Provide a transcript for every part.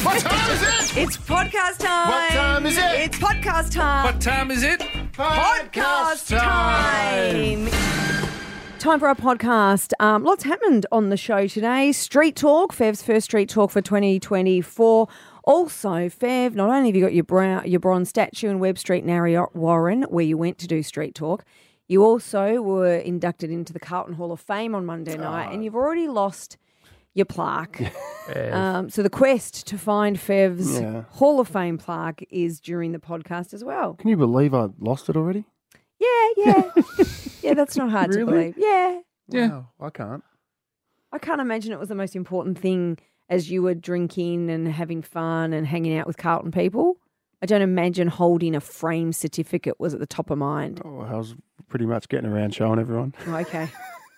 What time is it? It's podcast time. What time is it? It's podcast time. What time is it? Podcast time. Time for our podcast. Lots happened on the show today. Street Talk, Fev's first Street Talk for 2024. Also, Fev, not only have you got your bronze statue in Webb Street, Narre Warren, where you went to do Street Talk, you also were inducted into the Carlton Hall of Fame on Monday night, and you've already lost your plaque. So the quest to find Fev's Hall of Fame plaque is during the podcast as well. Can you believe I lost it already? Yeah. Yeah, that's not hard to Really? believe. Yeah. Wow, I can't. I can't imagine it was the most important thing as you were drinking and having fun and hanging out with Carlton people. I don't imagine holding a frame certificate was at the top of mind. Oh, I was pretty much getting around showing everyone. Oh, okay.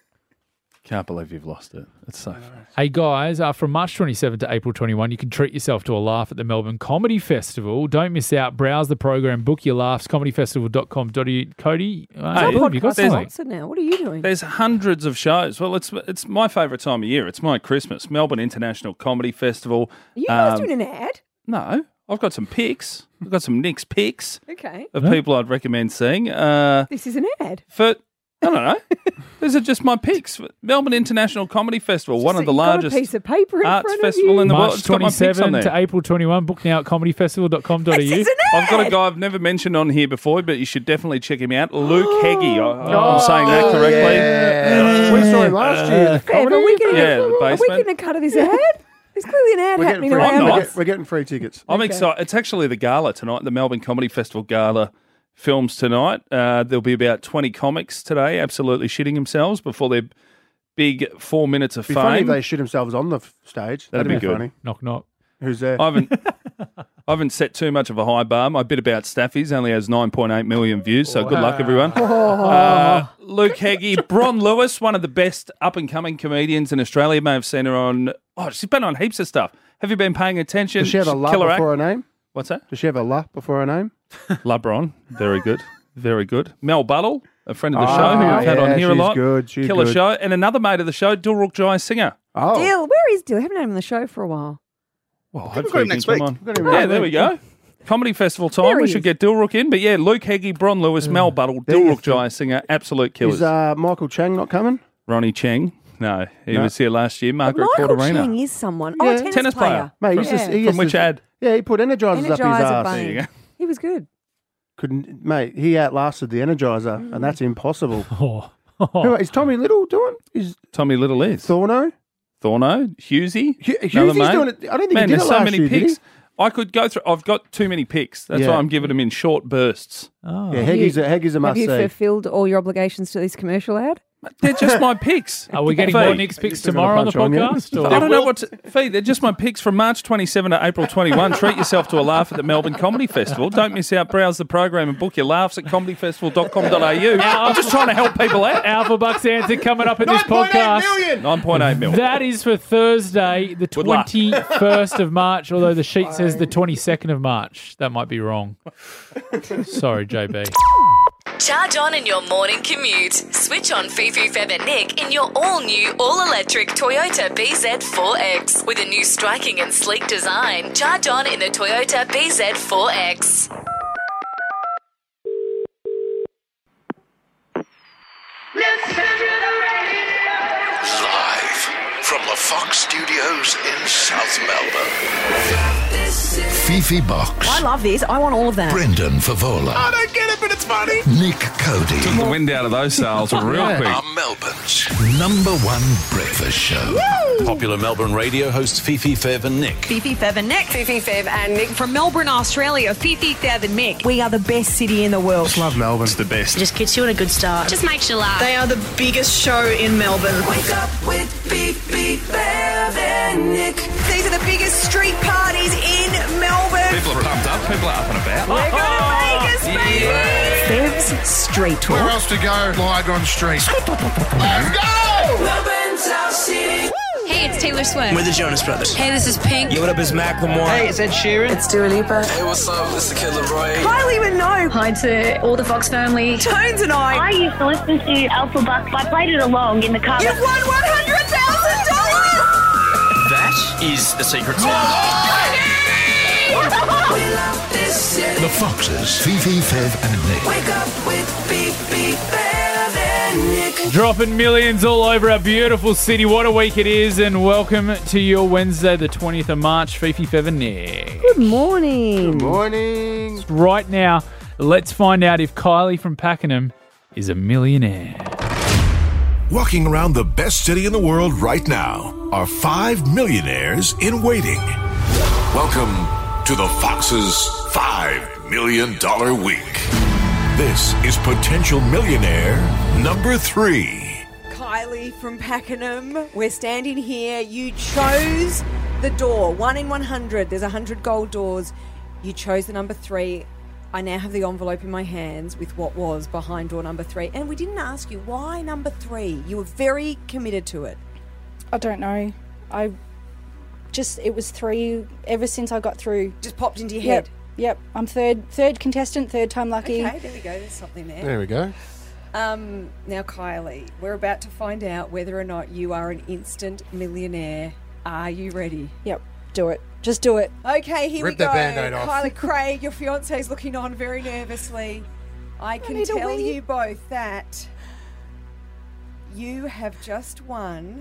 Can't believe you've lost it. It's so funny. Hey guys, from March 27 to April 21, you can treat yourself to a laugh at the Melbourne Comedy Festival. Don't miss out. Browse the program, book your laughs, comedyfestival.com.au. Cody, I believe you got something. Sponsor now. What are you doing? There's hundreds of shows. Well, it's my favourite time of year. It's my Christmas. Melbourne International Comedy Festival. Are you guys doing an ad? No, I've got some pics. I've got some Nick's pics Okay. of people I'd recommend seeing. This is an ad. I don't know. These are just my picks. Melbourne International Comedy Festival, one of the You've got largest a piece of paper in arts front of festival you. in the world. March It's got my pics on 27 there. to April 21. Book now at comedyfestival.com.au. This is an ad. I've got a guy I've never mentioned on here before, but you should definitely check him out. Luke Heggie. I'm saying that correctly. Yeah. We saw him last year. Fev, are we the basement. getting a cut of this ad? There's clearly an ad We're happening getting, free, around not. us. we're getting free tickets. I'm excited. It's actually the gala tonight, the Melbourne Comedy Festival gala films tonight. There'll be about 20 comics today absolutely shitting themselves before their big 4 minutes of It'd be funny if fame. they shit themselves on the stage. That'd be good. funny. Knock, knock. Who's there? I haven't set too much of a high bar. My bit about Staffies only has 9.8 million views, so good luck, everyone. Luke Heggie, Bron Lewis, one of the best up-and-coming comedians in Australia. You may have seen her on... Oh, she's been on heaps of stuff. Have you been paying attention? Does she have a la Killer act. before her name? What's that? Does she have a la before her name? LeBron, very good. Very good. Mel Buttle, a friend of the show who we've had on here a she's lot. good. She's Killer good. show. And another mate of the show, Dilruk Jai Singer. Oh, Dill, where is Dill? I haven't had him on the show for a while. Well, we've got him next week. We've got him Yeah, next there we week. go. Comedy festival time. There We he should is. get Dilruk in. But yeah, Luke Heggie, Bron Lewis, Mel Buttle, There you Dilruk Jai Singer, absolute killers. Is Michael Chang not coming? Ronnie Cheng. No, he was here last year. But Margaret Michael Corderina. Chang is someone. Oh, a tennis player. Mate, From- he's just, he From used which to- ad? Yeah, he put Energizers up his Energizer ass. Bunny. There you go. He was good. Couldn't, mate, he outlasted the Energizer, and that's impossible. Oh. Who is Tommy Little doing? Is Tommy Little is. Thorno? Thorno, Hughesy. Hughesy another mate. doing it. I don't think Man, he did there's it so last many year, did he? picks. I could go through. I've got too many picks. That's Yeah. why I'm giving them in short bursts. Oh. Yeah, Heggie's a Have must you see. fulfilled all your obligations to this commercial ad? They're just my picks. Are we getting Fee. more Nick's picks Still gonna tomorrow on the punch on you? podcast? I Or? don't know what to... Fee, they're just my picks from March 27 to April 21. Treat yourself to a laugh at the Melbourne Comedy Festival. Don't miss out. Browse the program and book your laughs at comedyfestival.com.au. I'm just trying to help people out. Alpha Bucks answer coming up in this 9.8 podcast. million! 9.8 mil. That is for Thursday, the Good luck. 21st of March, although the sheet says the 22nd of March. That might be wrong. Sorry, JB. Charge on in your morning commute. Switch on Fifi, Feb and Nick in your all-new, all-electric Toyota BZ4X. With a new striking and sleek design, charge on in the Toyota BZ4X. Live from the Fox Studios in South Melbourne. Fifi Box, I love this. I want all of that. Brendan Favola, I don't get it, but it's funny. Nick Cody Took the wind out of those sails real quick. are Melbourne's number one breakfast show. Popular Melbourne radio hosts Fifi, Fev and Nick. Fifi, Fev and Nick. Fifi, Fev and Nick. From Melbourne, Australia, Fifi, Fev and Nick. We are the best city in the world. Love Melbourne. It's the best. Just gets you on a good start. Just makes you laugh. They are the biggest show in Melbourne. Wake up with Fifi, Feb and Nick. These are the biggest street parties in Melbourne. People are pumped up. People are up and about. We're going to Vegas, baby. Fev's Street Where Talk. else to go? Lygon Street. Let's go! Melbourne's our city. Hey, it's Taylor Swift. We're the Jonas Brothers. Hey, this is Pink. Yo, what up, is Macklemore. Hey, it's Ed Sheeran. It's Dua Lipa. Hey, what's up? This is Kid Leroy. Kylie Minogue. Hi to all the Fox family. Tones and I. I used to listen to Alpha Bucks. I played it along in the car. You've won $100,000. That is the secret sauce. The Foxes, Fifi, Fev and Nick. Wake up with Fifi, Fev and Nick. Dropping millions all over our beautiful city. What a week it is, and welcome to your Wednesday, the 20th of March. Fifi, Fev and Nick. Good morning. Good morning. Right now, let's find out if Kylie from Pakenham is a millionaire. Walking around the best city in the world right now are 5 millionaires in waiting. Welcome to the Fox's $5 Million Week. This is potential millionaire number 3. Kylie from Pakenham. We're standing here. You chose the door. 1 in 100. There's 100 gold doors. You chose the number 3. I now have the envelope in my hands with what was behind door number 3. And we didn't ask you, why number 3? You were very committed to it. I don't know. It was 3 ever since I got through. Just popped into your head? Yep. I'm third contestant, third time lucky. Okay, there we go. There's something there. There we go. Now, Kylie, we're about to find out whether or not you are an instant millionaire. Are you ready? Yep. Do it. Just do it. Okay, here Rip we go. the Band-Aid off. Kylie Craig, your fiance's looking on very nervously. I can tell you both that you have just won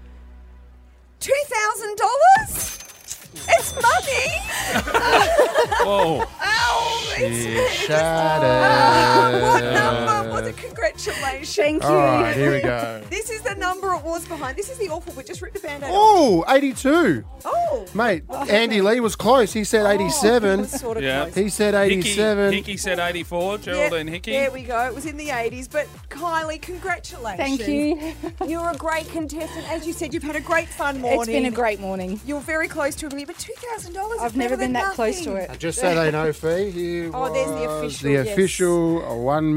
$2,000. It's money. Whoa. Oh, Shut what number was it? Congratulations. Thank you. All right, here we go. This is the number it was behind. This is the awful bit. Just rip the Band-Aid off. Oh, 82. Oh. Mate, Andy Lee was close. He said 87. He was sort of Yeah. close. He said 87. Hickey said 84. Geraldine Hickey. There we go. It was in the 80s. But Kylie, congratulations. Thank you. You're a great contestant. As you said, you've had a great fun morning. It's been a great morning. You're very close to a million, but $2,000. I've never been that close to it. Just so they know, Fee, here Oh, there's the was official, the yes. official $1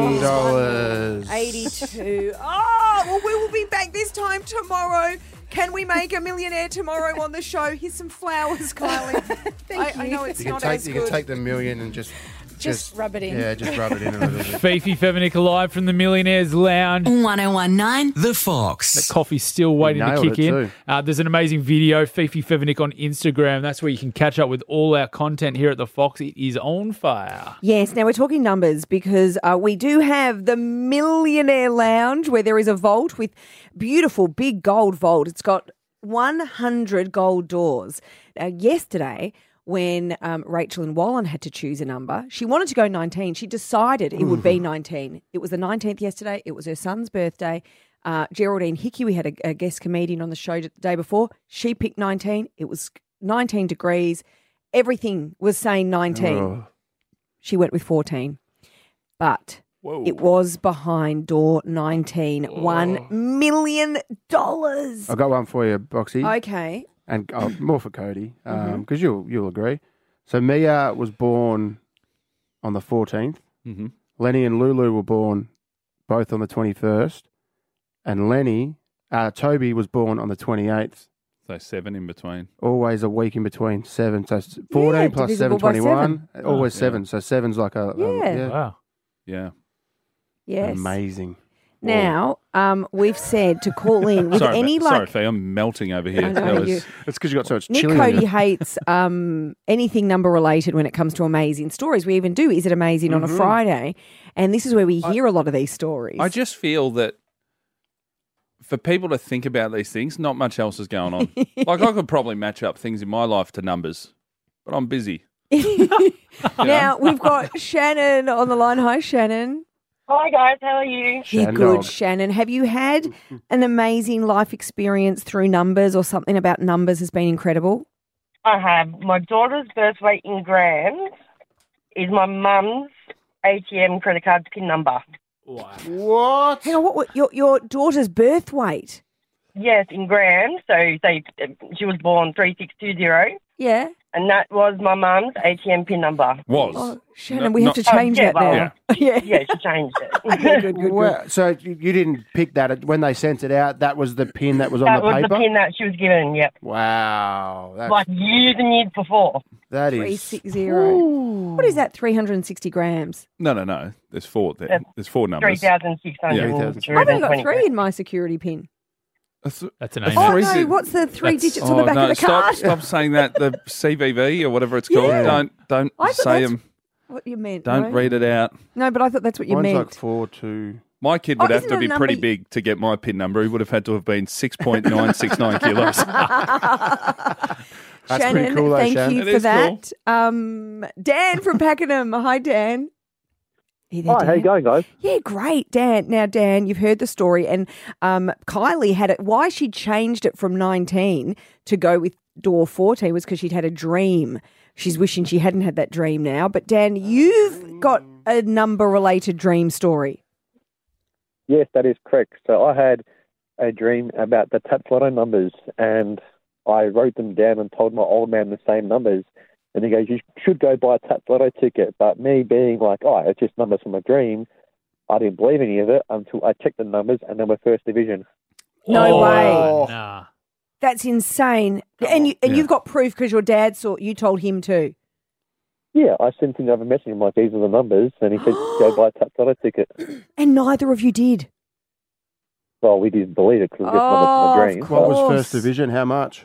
million. 82. Oh, well, we will be back this time tomorrow. Can we make a millionaire tomorrow on the show? Here's some flowers, Kylie. Thank you. I know it's You can not take as you good. can take the million and just rub it in. Yeah, just rub it in a little bit. Fifi, Fev and Nick live from the Millionaires Lounge. 1019 The Fox. The coffee's still waiting to nailed kick it in. too. There's an amazing video, Fifi, Fev and Nick on Instagram. That's where you can catch up with all our content here at the Fox. It is on fire. Yes, now we're talking numbers because we do have the Millionaire Lounge where there is a vault with beautiful big gold vault. It's got 100 gold doors. Yesterday, when Rachel and Wallen had to choose a number, she wanted to go 19. She decided it would be 19. It was the 19th yesterday. It was her son's birthday. Geraldine Hickey, we had a guest comedian on the show the day before. She picked 19. It was 19 degrees. Everything was saying 19. Oh. She went with 14. But it was behind door 19. $1 million. I got one for you, Boxy. Okay. And more for Cody, because you'll agree. So Mia was born on the 14th. Mm-hmm. Lenny and Lulu were born both on the 21st. And Toby was born on the 28th. So 7 in between. Always a week in between. 7. So 14 plus 7, divisible by 21. Always yeah. 7. So 7's like a... Yeah. Wow. Yeah. Yes. Amazing. Now, we've said to call in with Sorry, any sorry, like... Fee, I'm melting over here. I know you- It's because you got so much Nick chili in Cody you. hates anything number related when it comes to amazing stories. We even do Is It Amazing on a Friday? And this is where we hear a lot of these stories. I just feel that for people to think about these things, not much else is going on. Like I could probably match up things in my life to numbers, but I'm busy. Now, we've got Shannon on the line. Hi, Shannon. Hi guys, how are you? You're good, Shannon. Have you had an amazing life experience through numbers or something about numbers has been incredible? I have. My daughter's birth weight in grams is my mum's ATM credit card PIN number. What? Hang on, what your daughter's birth weight? Yes, in grams. So say she was born 3620. Yeah. And that was my mum's ATM PIN number. Was. Oh, Shannon, we have to change that now. Yeah, she changed it. Good. Well, so you didn't pick that when they sent it out. That was the pin that was on That the was paper. the PIN that she was given, yep. Wow, that's, Like years and years before. that is 360. What is that, 360 grams? No. There's 4 there. There's 4 numbers. 3,600. Yeah. I've only got 3 in my security pin. That's an a Amex. Oh, three no, zip- what's the three That's- digits on the back of the card? Stop saying that. The CVV or whatever it's called. Yeah. Don't I thought say that's them. what you meant. Don't no? read it out. No, but I thought that's what you Mine's meant. like 4-2. My kid would have isn't to it be a pretty number- big to get my PIN number. He would have had to have been 6.969 kilos. That's Shannon, pretty cool, though, thank Shan. you It for is that. Dan from Pakenham. Hi, Dan. You there, Hi, how you Dan? going, guys? Yeah, great, Dan. Now, Dan, you've heard the story, and Kylie had it. Why she changed it from 19 to go with door 14 was because she'd had a dream. She's wishing she hadn't had that dream now. But Dan, you've got a number-related dream story. Yes, that is correct. So I had a dream about the Tats Lotto numbers, and I wrote them down and told my old man the same numbers. And he goes, you should go buy a Tats Lotto ticket. But me being like, oh, it's just numbers from a dream, I didn't believe any of it until I checked the numbers and they were first division. No way. Nah. That's insane. And you've got proof because your dad you told him too. Yeah, I sent him over a message. I'm like, these are the numbers. And he said, go buy a Tats Lotto ticket. And neither of you did. Well, we didn't believe it because it was just numbers from a dream. What was course. first division? How much?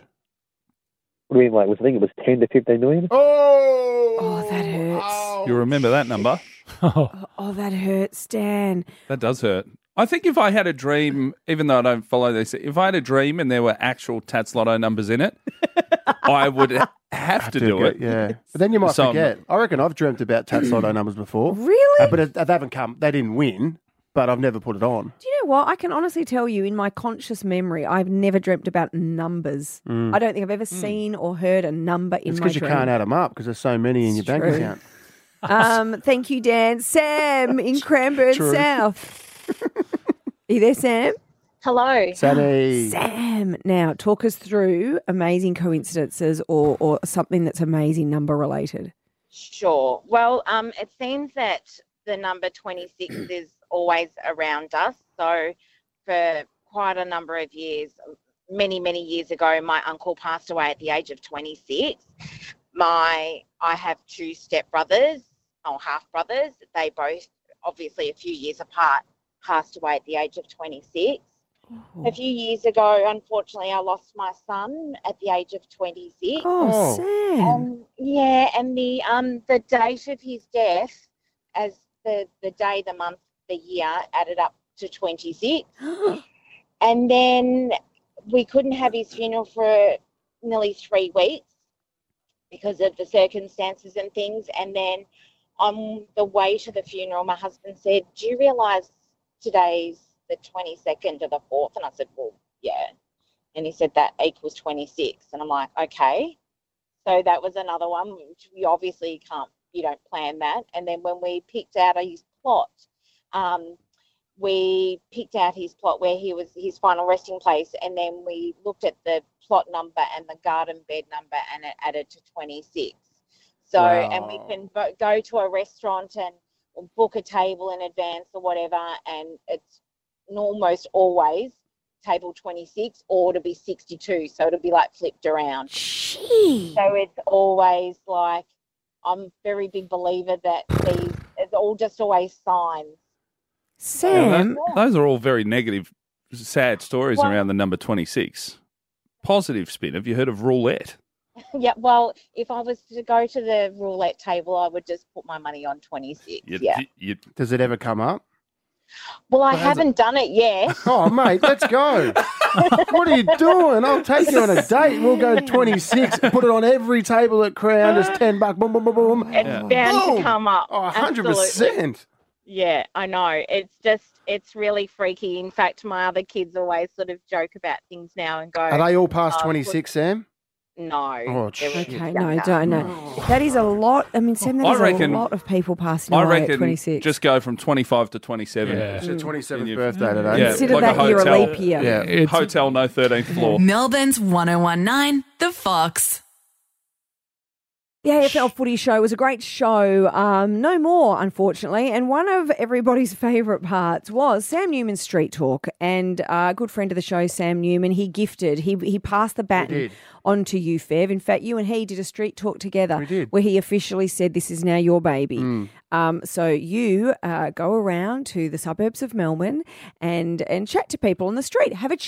I mean, like, I think it was 10 to 15 million. Oh, that hurts. You remember that number? Oh, that hurts, Dan. That does hurt. I think if I had a dream, even though I don't follow this, if I had a dream and there were actual Tats Lotto numbers in it, I would have to do it. Yeah. But then you might So- forget. I reckon I've dreamt about Tats Lotto numbers before. Really? But they haven't come. They didn't win, but I've never put it on. Do you know what? I can honestly tell you in my conscious memory, I've never dreamt about numbers. I don't think I've ever seen or heard a number in It's my because you dream. can't add them up because there's so many in your bank true. account. Thank you, Dan. Sam in Cranbourne True. South. Are you there, Sam? Hello. Sammy. Sam, now talk us through amazing coincidences or something that's amazing number related. Sure. Well, it seems that the number 26 is always around us. So for quite a number of years, many, many years ago, my uncle passed away at the age of 26. I have two stepbrothers, or half brothers. They both, obviously a few years apart, passed away at the age of 26. A few years ago, unfortunately, I lost my son at the age of 26. Oh, Sam. Yeah, and the date of his death, as the day, the month, the year, added up to 26. And then we couldn't have his funeral for nearly 3 weeks because of the circumstances and things. And then on the way to the funeral, my husband said, do you realise today's the 22nd of the 4th? And I said, well, yeah. And he said that equals 26. And I'm like, okay. So that was another one, which we obviously you don't plan that. And then when we picked out his plot, we picked out his plot where he was his final resting place, and then we looked at the plot number and the garden bed number, and it added to 26. So, Wow. and we can go to a restaurant and book a table in advance or whatever, and it's almost always table 26 or to be 62, so it'll be like flipped around. Gee. So it's always like, I'm a very big believer that it's all just always signs. Sam. Those are all very negative, sad stories Well- around the number 26. Positive spin. Have you heard of roulette? Yeah, well, if I was to go to the roulette table, I would just put my money on 26. Yeah. Does it ever come up? Well, I haven't done it yet. Oh, mate, let's go. What are you doing? I'll take you on a date. We'll go 26, put it on every table at Crown, just $10, boom, boom, boom, boom. It's bound Boom. to come up. Oh, Absolutely. 100%. Yeah, I know. It's really freaky. In fact, my other kids always sort of joke about things now and go, Are they all past "Oh, 26, Sam? No. Oh, It was Okay, younger. no, don't know. That is a lot. I mean, Sam, that I is reckon- a lot of people passing I away at reckon 26. just go from 25 to 27. Yeah. It's your 27th birthday today. Yeah, Consider like that a year a hotel. leap year. Yeah. It's- Hotel, no 13th floor. Melbourne's 1019, The Fox. The AFL Footy Show was a great show. No more, unfortunately. And one of everybody's favourite parts was Sam Newman's Street Talk. And a good friend of the show, Sam Newman, he passed the baton on to you, Fev. In fact, you and he did a street talk together. We did. Where he officially said, this is now your baby. So you go around to the suburbs of Melbourne and chat to people on the street. Have a chat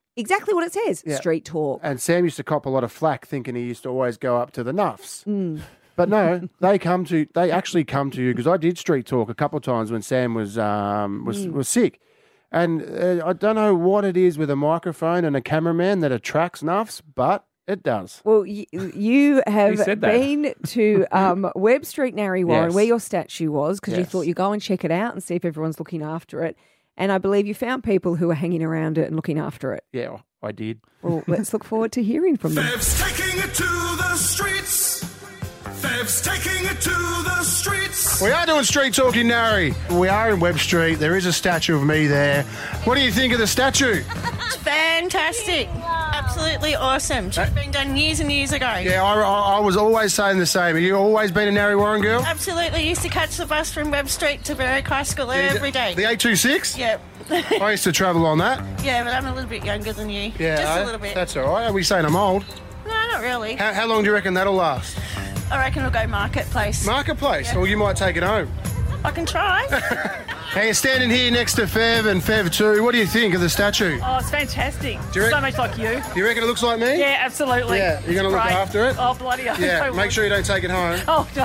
exactly what it says, Yeah. Street Talk. And Sam used to cop a lot of flack thinking he used to always go up to the nuffs. Mm. But no, they actually come to you because I did Street Talk a couple of times when Sam was sick. And I don't know what it is with a microphone and a cameraman that attracts nuffs, but it does. Well, you have said that? been to Webb Street, Narre Warren, Yes. where your statue was, because you Yes. thought you'd go and check it out and see if everyone's looking after it. And I believe you found people who were hanging around it and looking after it. Yeah, I did. Well, let's look forward to hearing from them. Fev's taking it to the streets. Fev's taking it to the streets. We are doing Street Talk in Narre. We are in Webb Street. There is a statue of me there. What do you think of the statue? It's fantastic. Absolutely awesome. Should have been done years and years ago. Yeah, I was always saying the same. Have you always been a Narre Warren girl? Absolutely. Used to catch the bus from Webb Street to Berwick High School every day. The 826? Yep. I used to travel on that. Yeah, but I'm a little bit younger than you. Yeah, Just a little bit. That's all right. Are we saying I'm old? No, not really. How long do you reckon that'll last? I reckon we'll go Marketplace. Marketplace? Yeah. Well, you might take it home. I can try. Hey, you're standing here next to Fev and Fev too. What do you think of the statue? Oh, it's fantastic. Do you So much like you. You reckon it looks like me? Yeah, absolutely. Yeah, you're going to look Great. after it? Oh, bloody hell. Yeah, I make would. sure you don't take it home. Oh, no.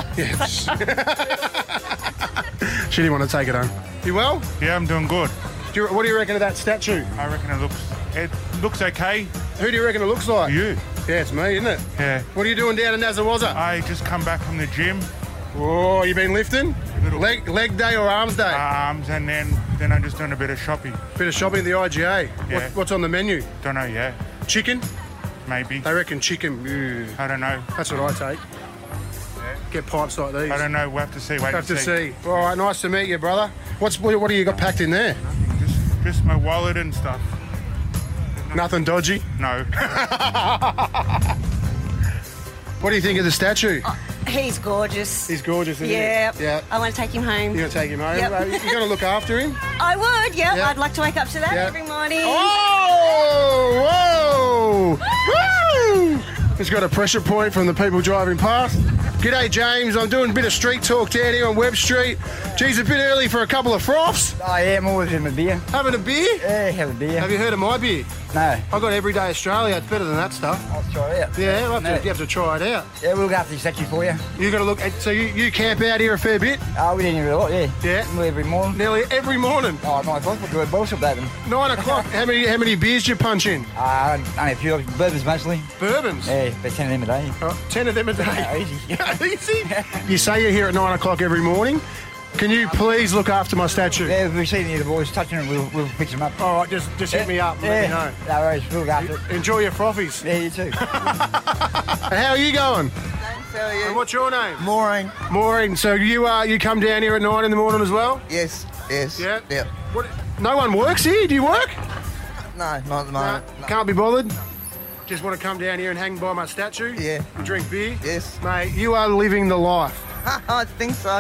She didn't want to take it home. You well? Yeah, I'm doing good. What do you reckon of that statue? I reckon it looks okay. Who do you reckon it looks like? You. Yeah, it's me, isn't it? Yeah. What are you doing down in Nazawazza? I just come back from the gym. Oh, you been lifting? Leg day or arms day? Arms, and then I'm just doing a bit of shopping. Bit of shopping at the IGA. Yeah. What's on the menu? Don't know yet. Chicken? Maybe. They reckon chicken. Ew. I don't know. That's what I take. Get pipes like these. I don't know. We'll have to see. Wait Have and to see. All right, nice to meet you, brother. What do you got packed in there? Just my wallet and stuff. Nothing dodgy? No. What do you think of the statue? He's gorgeous. He's gorgeous, isn't Yeah. he? Yeah. I want to take him home. You're going to take him home? Yep. You're going to look after him? I would, yeah. Yeah. I'd like to wake up to that Yeah. every morning. Oh! Whoa! Woo! He's got a pressure point from the people driving past. G'day, James. I'm doing a bit of street talk down here on Webb Street. Geez, a bit early for a couple of froths. I am always having a beer. Having a beer? Yeah, have a beer. Have you heard of my beer? No. I got Everyday Australia. It's better than that stuff. I'll try it out. Yeah, No. you have to try it out. Yeah, we'll go after the statue for you. You got to look. So you camp out here a fair bit? Oh, we didn't even a lot, yeah. Yeah. Nearly every morning. Nearly every morning. Oh, 9 o'clock. We'll do a bottle shop open. 9 o'clock. How many beers do you punch in? Only a few bourbons mostly. Bourbons? Yeah, about 10 of them a day. 10 of them a day. Yeah, easy. Easy. You say you're here at 9 o'clock every morning. Can you please look after my statue? Yeah, if we see any of the boys touching them, we'll fix them up. All right, just hit me up and let me know. No worries, we'll look after it. Enjoy your frothies. Yeah, you too. And how are you going? How are you? And what's your name? Maureen. Maureen. So you come down here at 9 in the morning as well? Yes. Yeah? Yeah. What, no one works here? Do you work? No, not at the moment. No. Can't be bothered? Just want to come down here and hang by my statue? Yeah. And drink beer? Yes. Mate, you are living the life. I think so.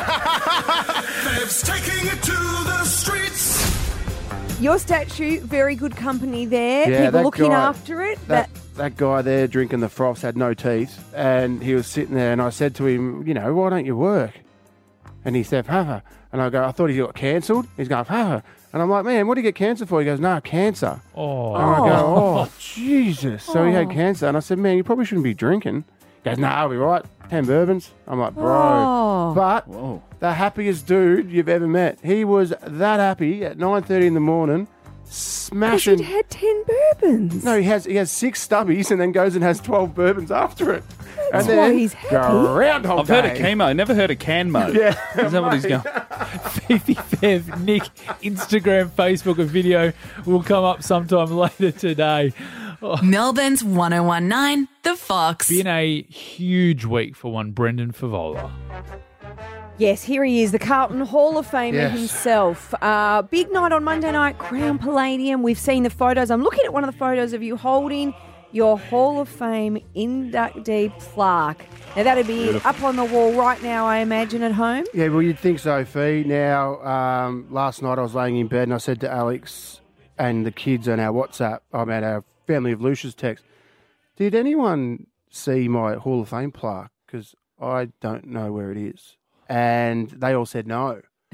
Fev's taking it to the streets. Your statue, very good company there. Yeah, People that looking guy- after it. That guy there drinking the froths had no teeth, and he was sitting there, and I said to him, why don't you work? And he said, haha. And I go, I thought he got cancelled. He's going, haha. And I'm like, man, what did he get cancelled for? He goes, no, cancer. Oh. And I go, oh, Jesus. So he had cancer. And I said, man, you probably shouldn't be drinking. He goes, no, I'll be right. 10 bourbons. I'm like, bro. Oh. But the happiest dude you've ever met. He was that happy at 9:30 in the morning, smashing. He'd had 10 bourbons. No, he has 6 stubbies and then goes and has 12 bourbons after it. That's and why then he's happy. Groundhog I've heard of Day. chemo, never heard of canmo. Yeah. Is that what he's going? Fifi Fev, Nick, Instagram, Facebook, and video will come up sometime later today. Melbourne's 1019, The Fox. Been a huge week for one Brendan Favola. Yes, here he is, the Carlton Hall of Famer Yes. himself. Big night on Monday night, Crown Palladium. We've seen the photos. I'm looking at one of the photos of you holding your Hall of Fame inductee plaque. Now, that'd be up on the wall right now, I imagine, at home. Yeah, well, you'd think so, Fee. Now, last night I was laying in bed and I said to Alex and the kids on our WhatsApp, our Family of Lucia's text, did anyone see my Hall of Fame plaque? Because I don't know where it is. And they all said no.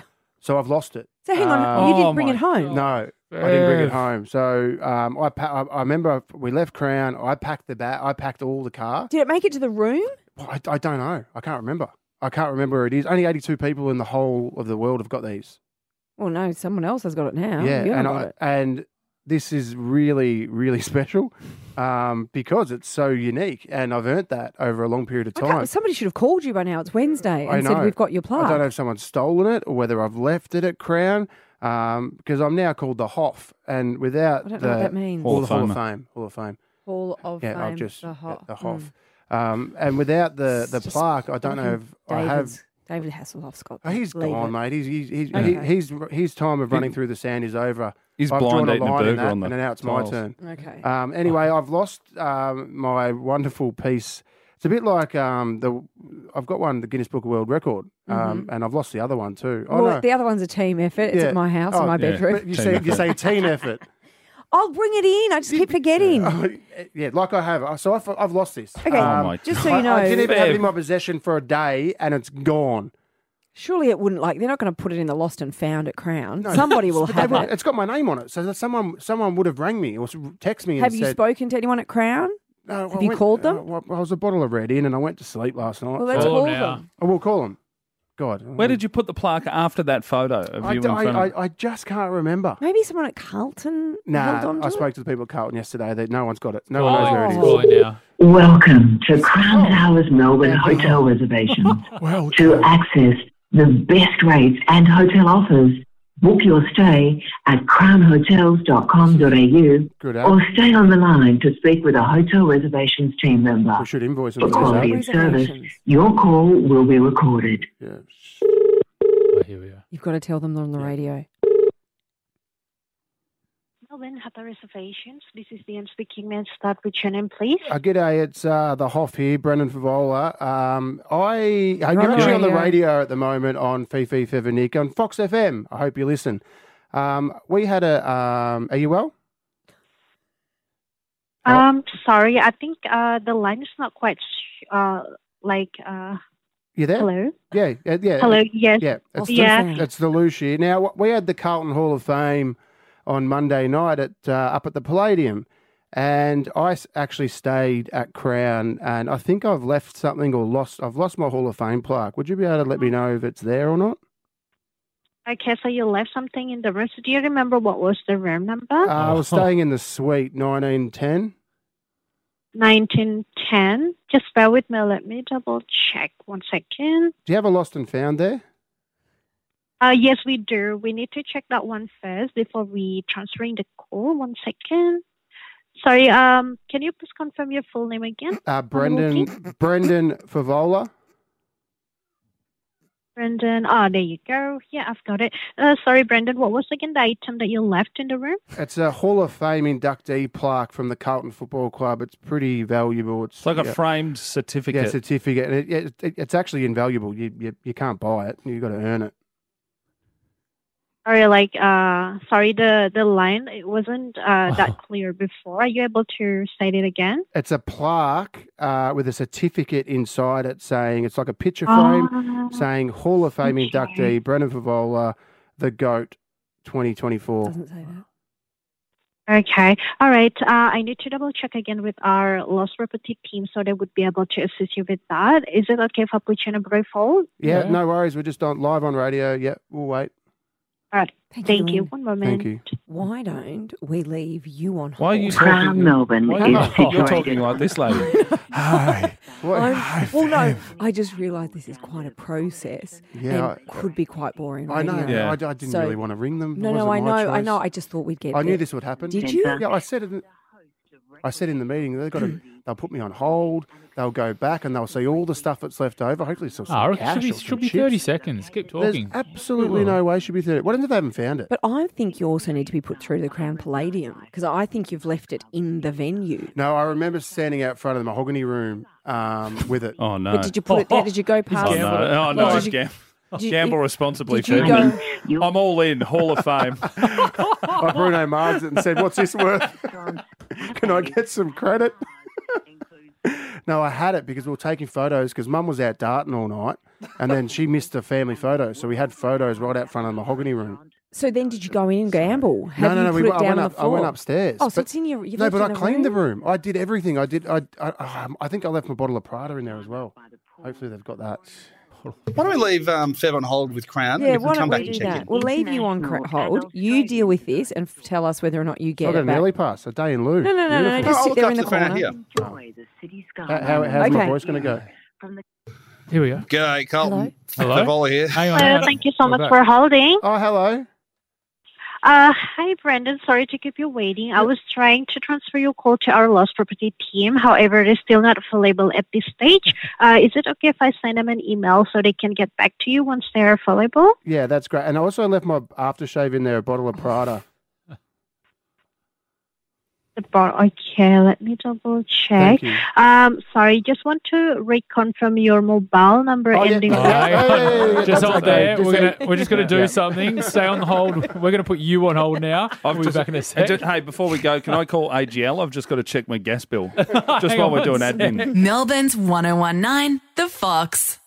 So I've lost it. So hang on, you didn't bring it home? No, I didn't bring it home. So I remember we left Crown. I packed the bag. I packed all the car. Did it make it to the room? Well, I don't know. I can't remember. I can't remember where it is. Only 82 people in the whole of the world have got these. Well, no, someone else has got it now. Yeah, You haven't and got it. and this is really, really special because it's so unique, and I've earned that over a long period of time. Somebody should have called you by now. It's Wednesday and I know. said we've got your plaque. I don't know if someone's stolen it or whether I've left it at Crown because I'm now called the Hoff, and without I don't know what that means. Hall of Fame. Hall of Fame. I've just the Hoff. And without the plaque, I don't know if I have. David Hasselhoff's got. Oh, he's Leave gone, it. mate. His time of running through the sand is over. He's I've blind drawn eating a line in burger that, on the and now it's my tiles. turn. Okay. Anyway, I've lost my wonderful piece. It's a bit like I've got one, the Guinness Book of World Record, and I've lost the other one too. Well, the other one's a team effort. It's Yeah. at my house in my bedroom. But you say team effort. I'll bring it in. I just keep forgetting. Yeah, like I have. So I've lost this. Okay, just so you know. I didn't even have it in my possession for a day, and it's gone. Surely it wouldn't, they're not going to put it in the lost and found at Crown. Somebody will have it. It's got my name on it, so that someone would have rang me or text me and Have said... you spoken to anyone at Crown? No, Have you called them? I was a bottle of red in and I went to sleep last night. Well, let's call them. I will call them. God. Where did you put the plaque after that photo of you in front of I just can't remember. Maybe someone at Carlton held on to I it? spoke to the people at Carlton yesterday. No one's got it. No one knows where it is. Calling now. Welcome to Crown Towers Melbourne Hotel Reservations. To access the best rates and hotel offers, book your stay at crownhotels.com.au or stay on the line to speak with a hotel reservations team member. We should invoice For them. quality of service, your call will be recorded. Oh, here we are. You've got to tell them they're on the radio. Melbourne Hotel Reservations. This is Diane speaking. May I start with your name, please? G'day, it's the Hoff here, Brendan Favola. I'm on actually the on the radio. radio at the moment on Fifi Feather Nick on Fox FM. I hope you listen. We had are you well? Sorry, I think the line is not quite You there? Hello? Yeah. Hello, yes. Yeah, it's the Lush here. Now, we had the Carlton Hall of Fame on Monday night up at the Palladium, and I actually stayed at Crown, and I think I've left something I've lost my Hall of Fame plaque. Would you be able to let me know if it's there or not? Okay, so you left something in the room. So do you remember what was the room number? I was staying in the suite 1910. 1910. Just bear with me. Let me double check. 1 second. Do you have a lost and found there? Yes, we do. We need to check that one first before we transferring the call. 1 second. Sorry, can you please confirm your full name again? Brendan Favola. Brendan, there you go. Yeah, I've got it. Sorry, Brendan, what was again the item that you left in the room? It's a Hall of Fame inductee plaque from the Carlton Football Club. It's pretty valuable. It's like a framed certificate. Yeah, certificate. And it's actually invaluable. You can't buy it. You've got to earn it. Sorry, sorry, the line, it wasn't that clear before. Are you able to state it again? It's a plaque with a certificate inside it saying, it's like a picture frame saying Hall of Fame inductee, Brendan Favola, the GOAT 2024. Doesn't say that. Okay. All right. I need to double check again with our lost property team so they would be able to assist you with that. Is it okay if I put you in a brief hold? Yeah, no worries. We're just live on radio. Yeah, we'll wait. All right. Thank you. One moment. Thank you. Why don't we leave you on hold? Why are you Crown talking? Melbourne Why is you're situated. talking like this lady? Hi. No, I just realised this is quite a process Yeah, and could be quite boring. I know. radio. Yeah. I didn't really want to ring them. No, It no, wasn't I my know, I choice. know. I just thought we'd get I knew there. this would happen. Did you? Yeah, I said it. I said in the meeting they'll put me on hold. They'll go back and they'll see all the stuff that's left over. Hopefully, still some I reckon cash it or some should be chips. 30 seconds. Keep talking. There's absolutely no way it should be 30. What if they haven't found it? But I think you also need to be put through the Crown Palladium because I think you've left it in the venue. No, I remember standing out front of the mahogany room with it. Oh no! But did you put it there? Did you go past? Oh no! Well, did you- Gamble responsibly, did you Ferdinand. go- I'm all in. Hall of Fame. Like Bruno Mars and said, "What's this worth? Can I get some credit?" No, I had it because we were taking photos because Mum was out darting all night and then she missed the family photo. So we had photos right out front of the mahogany room. So then did you go in and gamble? Have No. you put it I down went on up. the floor? I went upstairs. Oh, so it's in your. You've No, left but it I in a cleaned the room. I did everything. I think I left my bottle of Prada in there as well. Hopefully they've got that. Why don't we leave Fev on hold with Crown? Yeah, and we why can come don't back we and do check that? in. We'll leave you on hold. You deal with this and tell us whether or not you So I get got it an back. early pass, a day in lieu. No, Beautiful. just sit there in the corner. How's my voice going to go? Here we go. G'day, Carlton. Hello. Fevola here. Hang on. Hello, thank you so much for holding. Oh, hello. Hi, Brandon. Sorry to keep you waiting. I was trying to transfer your call to our lost property team. However, it is still not available at this stage. Is it okay if I send them an email so they can get back to you once they're available? Yeah, that's great. And I also left my aftershave in there, a bottle of Prada. Okay, let me double check. Thank you. Sorry, just want to reconfirm your mobile number ending with Just hold there. Just We're just going to do something. Stay on the hold. We're going to put you on hold now. We'll be back in a sec. Hey, before we go, can I call AGL? I've just got to check my gas bill. Just Hang while on we're doing one admin. Melbourne's 1019, The Fox.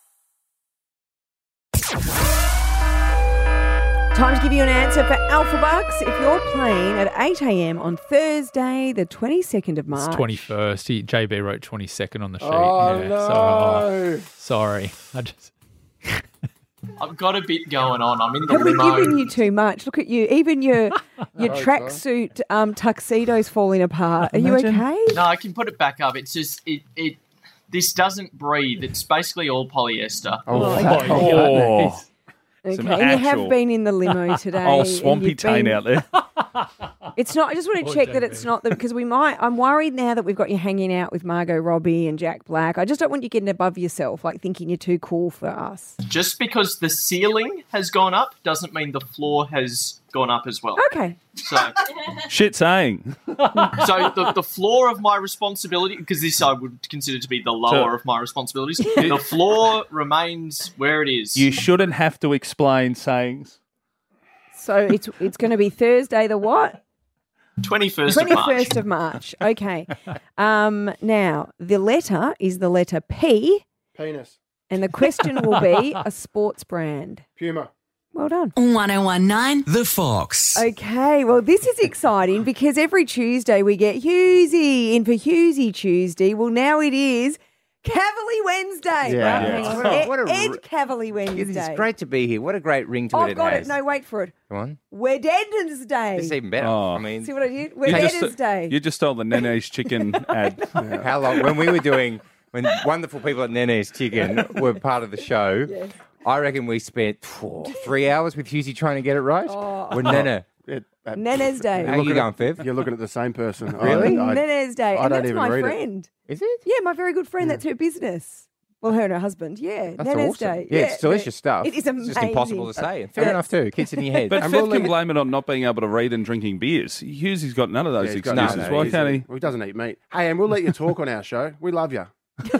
Time to give you an answer for Alpha Bucks. If you're playing at 8 a.m. on Thursday, the 22nd of March. It's 21st. JB wrote 22nd on the sheet. Oh, yeah, no. Sorry. I've got a bit going on. I'm in the Have we limo. given you too much? Look at you. Even your tracksuit tuxedo's falling apart. Are you okay? No, I can put it back up. It's just it. This doesn't breathe. It's basically all polyester. Oh. Okay, Some and you have actual- been in the limo today. Oh, and swampy you've Tane been- out there. It's not. I just want to check that it's not because I'm worried now that we've got you hanging out with Margot Robbie and Jack Black. I just don't want you getting above yourself, like thinking you're too cool for us. Just because the ceiling has gone up doesn't mean the floor has gone up as well. Okay. So, Shit saying. the floor of my responsibility, because this I would consider to be the lower of my responsibilities, the floor remains where it is. You shouldn't have to explain sayings. So it's going to be Thursday the what? 21st of March. 21st of March. Okay. Now, the letter is the letter P, Penis. and the question will be a sports brand. Puma. Well done. 1019, The Fox. Okay, well, this is exciting because every Tuesday we get Hughesy in for Hughesy Tuesday. Well, now it is Cavalier Wednesday. Yeah. Hang on. Oh, what a Ed Cavalier Wednesday. It's great to be here. What a great ring to Oh, it I've it got has. it. No, wait for it. Come on. Wednesday Day. It's even better. Oh. I mean, See what I did? Wednesday Day. You just stole the Nene's chicken ad. how long? When we were doing, when wonderful people at Nene's Chicken were part of the show, Yes. I reckon we spent 3 hours with Husey trying to get it right. Oh. With Nene. Nene's Day. How you going, Fev? You're looking at the same person. Really? Nene's Day. I And don't that's even my read it. friend. Is it? Yeah, my very good friend. That's her business. Well, her and her husband. Yeah. That's Nene's awesome. Day. Yeah, it's delicious stuff. It is amazing. It's just impossible to say. Fair Yes. enough too. Keeps it in your head. But And Fev we'll can leave it- blame it on not being able to read and drinking beers. Hughesy's got none of those Yeah, he's got excuses. no, Why he's- can't he? Well, he doesn't eat meat. Hey, and we'll let you talk on our show. We love you.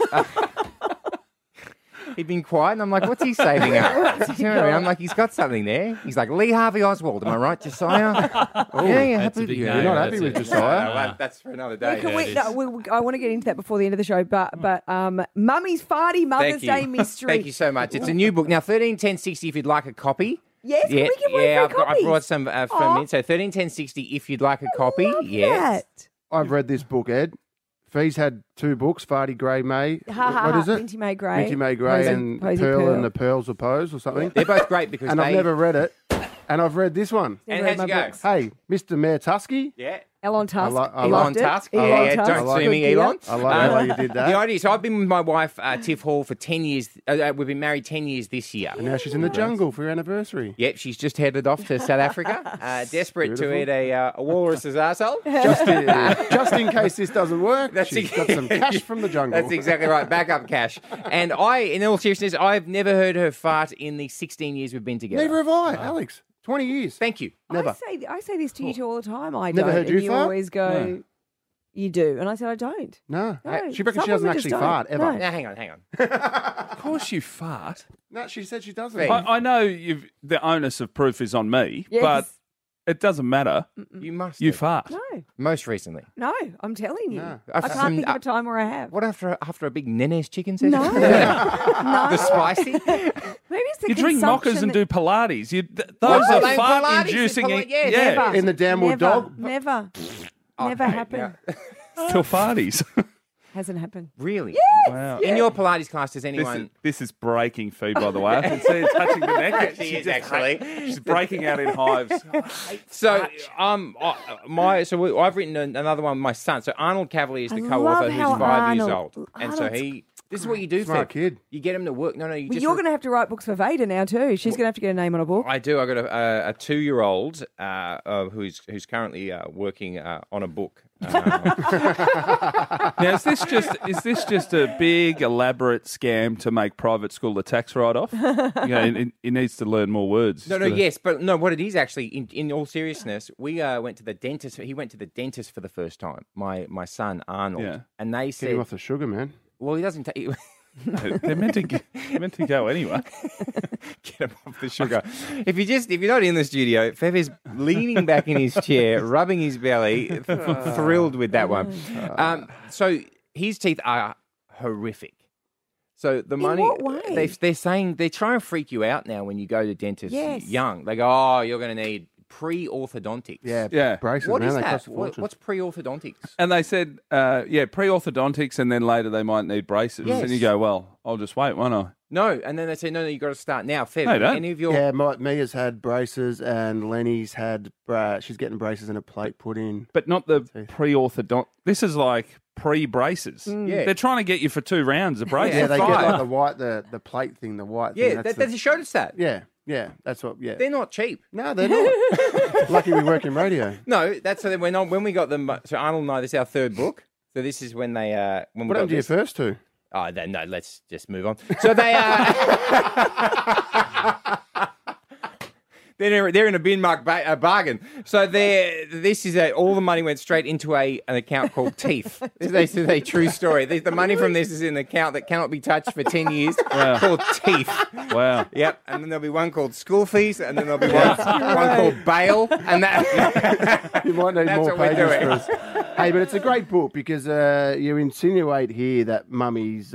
He'd been quiet, and I'm like, what's he saving up? What's He he turned around, got? I'm like, he's got something there. He's like, Lee Harvey Oswald, am I right, Josiah? Oh, yeah, that's happy a big with you. name. You're not That's happy with it. Josiah? No, Well, that's for another day. Can we, I want to get into that before the end of the show, but Mummy's Farty Mother's Thank you. Day Mystery. Thank you so much. It's a new book. Now, 131060 if you'd like a copy. Yes, can we give away free I've copies? brought some Aw. from it. So 131060 if you'd like a copy. Yes. I've read this book, Ed. Fee's had two books, Farty Gray May. What is it? Minty May Gray. Minty May Gray Posy- and Posy Pearl Pearl. and the Pearls of Pose or something. They're both great because And I've they- never read it. And I've read this one. And how'd you go? Hey, Mr. Mayor Tusky. Yeah. Elon Tusk. I Elon loved it. Tusk. Elon Yeah, Tusk. don't sue me, Good Elon. I like the way you did that. The idea, so I've been with my wife, Tiff Hall, for 10 years. We've been married 10 years this year. And now she's in the jungle for her anniversary. Yep, she's just headed off to South Africa, desperate to eat a walrus's arsehole. Just in case this doesn't work, she's got some cash from the jungle. That's exactly right, backup cash. And in all seriousness, I've never heard her fart in the 16 years we've been together. Neither have I, Alex. 20 years. Thank you. Never. I say this to you two all the time. I Never don't. heard and you fart? always go, No. you do. And I said, I don't. No. No, She reckons she some doesn't women just actually don't. fart, ever. No. Now, hang on. Of course you fart. No, she said she doesn't. Fee. I know the onus of proof is on me, Yes. but it doesn't matter. You must. You have. fart. No, Most recently. no, I'm telling you. No. I can't think of a time where I have. What after a big Nene's chicken session? No. The spicy? Maybe it's the You drink consumption mockers and that- do Pilates. Those Oh, are like fart Pilates, inducing. yes, Never. In the downward Never, dog. Never. Never Okay, happened. Still farties. Hasn't happened. Really? Wow. In your Pilates class, does This anyone... is breaking feed, by the way. I can see it touching the neck. She is actually. She's breaking out in hives. So, I've written another one with my son. So Arnold Cavalier is the I co-author love who's how 5 years Arnold- old, and so this is what you do. Smart Feb. kid. You get him to work. No, you Well, just. you're going to have to write books for Vader now too. She's going to have to get a name on a book. I do. I got a 2-year-old who's currently working on a book. Now, is this just a big elaborate scam to make private school a tax write-off? He needs to learn more words. Yes, but no. What it is actually, in all seriousness, we went to the dentist. He went to the dentist for the first time. My son Arnold, and they Get said, him off the sugar, man. "Well, he doesn't take." No, they're meant to go anyway. Get him off the sugar. If you're not in the studio, Fev is leaning back in his chair, rubbing his belly, thrilled with that one. So his teeth are horrific. So the money what way? they're saying they try and freak you out now when you go to dentists Yes. young. They go, "Oh, you're going to need pre-orthodontics." Yeah. Braces, What man. is They that? cost a fortune. What's pre-orthodontics? And they said, pre-orthodontics, and then later they might need braces. Yes. And you go, well, I'll just wait, won't I? No, and then they say, no, you got to start now. Fev, No, you don't. any of your Yeah, Mia's had braces and Lenny's had she's getting braces and a plate put in. But not the pre-orthodont. This is like pre-braces. Yeah. They're trying to get you for 2 rounds of braces. Yeah, they get fine. like the white, the plate thing, the white thing. yeah, That's they showed us that. yeah, that's what. Yeah, They're not cheap. no, they're not. Lucky we work in radio. No, that's so that when we got them. So Arnold and I, this is our 3rd book. So this is when they when we What got happened to your this. first 2? Oh, no, let's just move on. So they they're in a bin mark bargain. So this is all the money went straight into an account called Teeth. This is a true story. The money from this is in an account that cannot be touched for 10 years called Teeth. Wow. Yep, and then there'll be one called school fees, and then there'll be one called bail, and that You might need That's more what we're pages doing. for us. Hey, but it's a great book because you insinuate here that mummy's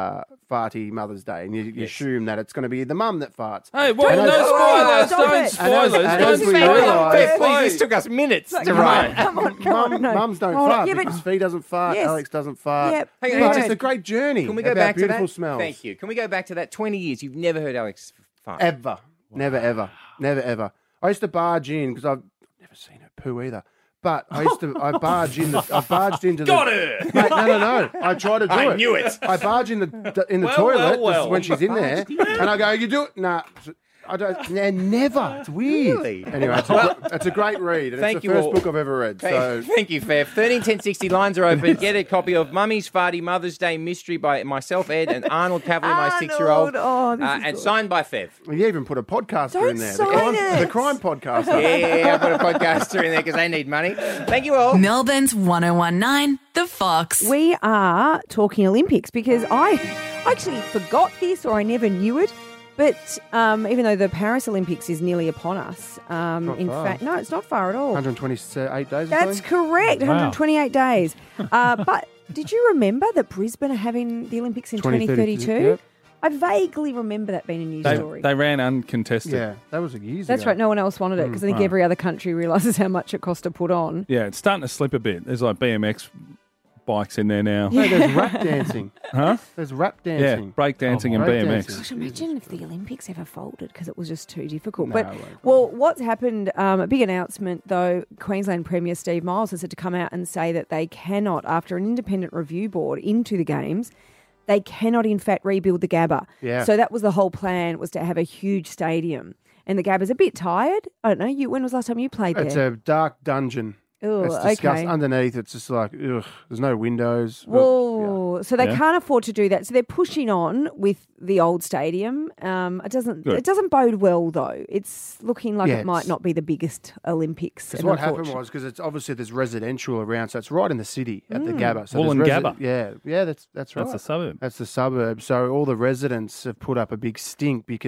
farty Mother's Day, and you assume that it's going to be the mum that farts. Hey, well, And no as- spoilers. Stop Don't it. spoilers. And Don't as we spoilers. realise- Please, this took us minutes to write. Come on. No. Mums don't Hold on, fart yeah, but- because Fee doesn't fart, Yes. Alex doesn't fart. Yep. Hang on, But hang it's on. a great journey. Can we go about back to beautiful that? smells. Thank you. Can we go back to that? 20 years, you've never heard Alex fart. Ever. Never, ever. Never, ever. I used to barge in because I've never seen her poo either. But I barged into the... Got her! Mate, no. I try to do it. I knew it. I barge in the Well, toilet well. when she's in there, and I go, you do it? Nah. I don't. Never. It's weird. Really? Anyway, it's a great read. And Thank it's the you first all. book I've ever read. So Thank you, Fev. 131060 lines are open. Get a copy of Mummy's Farty Mother's Day Mystery by myself, Ed, and Arnold Cavalier, my 6-year-old. Oh, this is and good. signed by Fev. you even put a podcaster Don't in there. sign it. The crime podcaster. Yeah, I put a podcaster in there because they need money. Thank you all. Melbourne's 1019, The Fox. We are talking Olympics because I actually forgot this or I never knew it. But even though the Paris Olympics is nearly upon us, in far. fact, no, it's not far at all. 128 days. or That's something? correct, Wow. 128 days. But did you remember that Brisbane are having the Olympics in 2032? Yep. I vaguely remember that being a news story. They ran uncontested. Yeah, that was years That's ago. right. No one else wanted it because I think every other country realises how much it costs to put on. Yeah, it's starting to slip a bit. There's like BMX bikes in there now. No, there's rap dancing. Huh? There's rap Yeah, dancing. break dancing and break BMX. dancing. Gosh, imagine if the Olympics ever folded because it was just too difficult. No, But, it won't. well, what's happened, a big announcement, though, Queensland Premier Steve Miles has had to come out and say that they cannot, after an independent review board into the Games, they cannot, in fact, rebuild the Gabba. Yeah. So that was the whole plan, was to have a huge stadium. And the Gabba's a bit tired. I don't know. When was the last time you played there? It's a dark dungeon. Ooh, It's disgusting. okay. Underneath, it's just like, ugh, there's no windows. Whoa! So they Yeah. can't afford to do that. So they're pushing on with the old stadium. It doesn't. Good. It doesn't bode well though. It's looking like Yeah, it might it's- not be the biggest Olympics. Because and what happened unfortunately- was, because it's obviously there's residential around, so it's right in the city at the Gabba. So Wollongabba. there's Yeah, that's right. That's the suburb. That's the suburb. So all the residents have put up a big stink because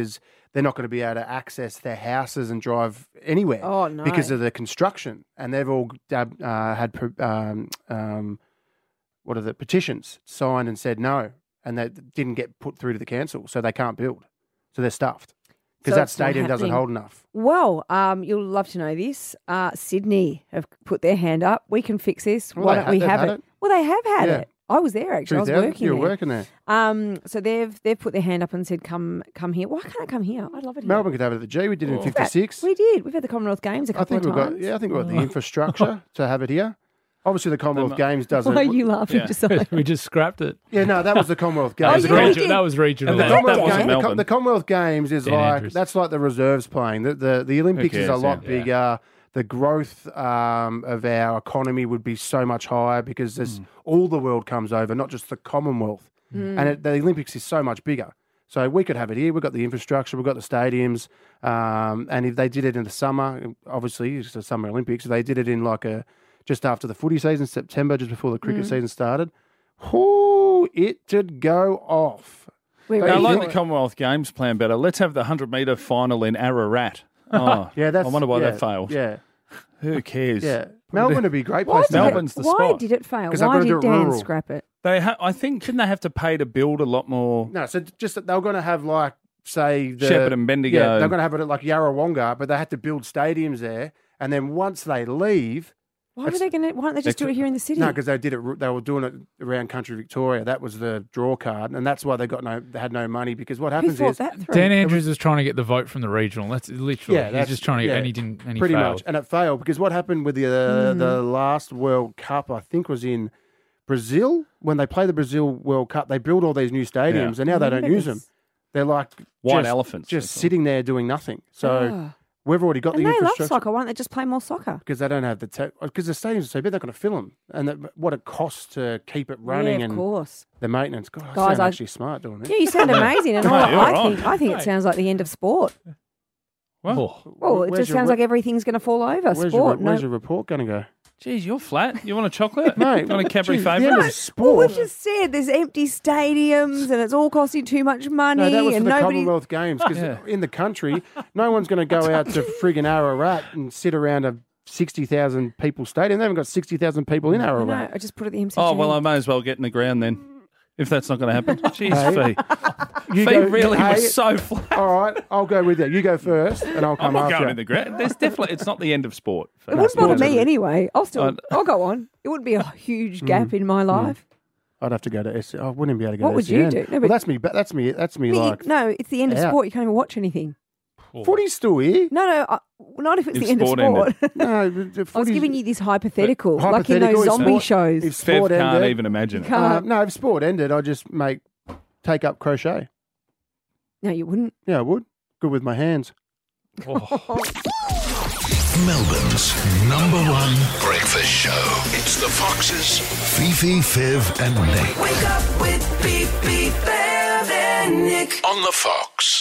they're not going to be able to access their houses and drive anywhere because of the construction. And they've all had petitions signed and said no, and that didn't get put through to the council, so they can't build. So they're stuffed because that stadium doesn't hold enough. Well, you'll love to know this. Sydney have put their hand up. We can fix this. Why don't we have it? Well, they have had it. I was there actually. I was working You were there. working there. So they've put their hand up and said, "Come here." Why can't I come here? I'd love it here. Melbourne could have it at the G. We did it in '56. We did. We've had the Commonwealth Games a couple of times. I think we've got the infrastructure to have it here. Obviously, the Commonwealth Games doesn't. Why are you laughing? We just scrapped it. Yeah, that was the Commonwealth Games. That was regional. The Commonwealth Games is Andrews. that's like the reserves playing. The Olympics is a lot bigger. The growth of our economy would be so much higher because all the world comes over, not just the Commonwealth. And the Olympics is so much bigger. So we could have it here. We've got the infrastructure. We've got the stadiums. And if they did it in the summer, obviously it's the Summer Olympics. If they did it in just after the footy season, September, just before the cricket season started, it'd go off. I like the Commonwealth Games plan better. Let's have the 100-metre final in Ararat. Oh, yeah, I wonder why that failed. Yeah. Who cares? Yeah. Melbourne would be a great place to Melbourne's the spot. Why did it fail? Why did Dan scrap it? I think, didn't they have to pay to build a lot more? No, so just that they were going to have say the Shepherd and Bendigo. Yeah, they're going to have it at Yarrawonga, but they had to build stadiums there. And then once they leave, why don't they just do it here in the city? No, because they did it. They were doing it around country Victoria. That was the draw card, and that's why they had no money. Because what happens is Dan Andrews was trying to get the vote from the regional. That's literally he's just trying to get, and he didn't. And he pretty failed. much, and it failed because what happened with the last World Cup, I think, was in Brazil when they play the Brazil World Cup. They build all these new stadiums, and now they don't use them. They're like white elephants, just sitting there doing nothing. So. We've already got the infrastructure. They love soccer. Why don't they just play more soccer? Because they don't have because the stadiums are so big, they're going to fill them. And what it costs to keep it running of course. The maintenance. God, guys, I sound actually smart doing it. Yeah, you sound amazing. And I think it sounds like the end of sport. Well, it just sounds like everything's going to fall over. Where's your report going to go? Geez, you're flat. You want a chocolate? Mate, you want a Cadbury favourite? Well, we've just said there's empty stadiums and it's all costing too much money. No, that was and for the nobody... Commonwealth Games because in the country, no one's going to go out to friggin' Ararat and sit around a 60,000 people stadium. They haven't got 60,000 people in Ararat. No, I just put it at the MCG. Oh, well, I may as well get in the ground then. If that's not going to happen. Jeez, Fee. Fee really was so flat. All right, I'll go with you. You go first and I'll come after. I'm not after. going in the ground. There's definitely, it's not the end of sport. It wouldn't bother me anyway. I'll go on. It wouldn't be a huge gap in my life. I'd have to go to I wouldn't be able to go what to would you do? No, well, that's me. That's me. No, it's the end of sport. You can't even watch anything. Footy's still here. No, not if it's the end of sport. No, I was giving you this hypothetical, like in those zombie shows. If sport can't ended, even imagine it. No, if sport ended, I'd just take up crochet. No, you wouldn't. Yeah, I would. Good with my hands. Melbourne's #1 breakfast show. It's the Foxes, Fifi, Fev and Nick. Wake up with Fifi, Fev and Nick. On the Fox.